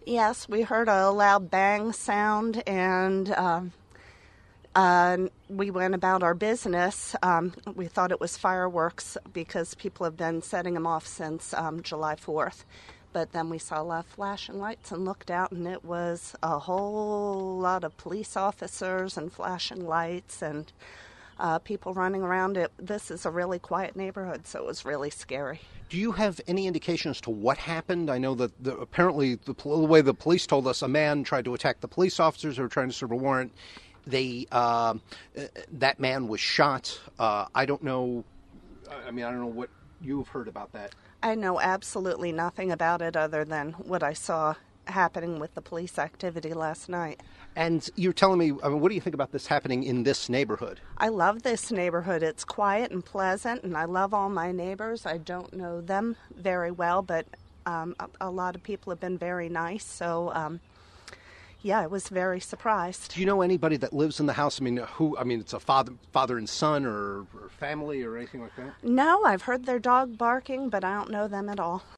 Yes, we heard a loud bang sound, and we went about our business. We thought it was fireworks because people have been setting them off since July 4th. But then we saw a lot of flashing lights and looked out, and it was a whole lot of police officers and flashing lights and people running around. This is a really quiet neighborhood, so it was really scary. Do you have any indication as to what happened? I know that apparently the way the police told us, a man tried to attack the police officers who were trying to serve a warrant. That man was shot. I don't know. I don't know what you've heard about that. I know absolutely nothing about it other than what I saw happening with the police activity last night. And you're telling me, what do you think about this happening in this neighborhood? I love this neighborhood. It's quiet and pleasant, and I love all my neighbors. I don't know them very well, but a lot of people have been very nice, so I was very surprised. Do you know anybody that lives in the house? It's a father and son or family or anything like that? No, I've heard their dog barking, but I don't know them at all.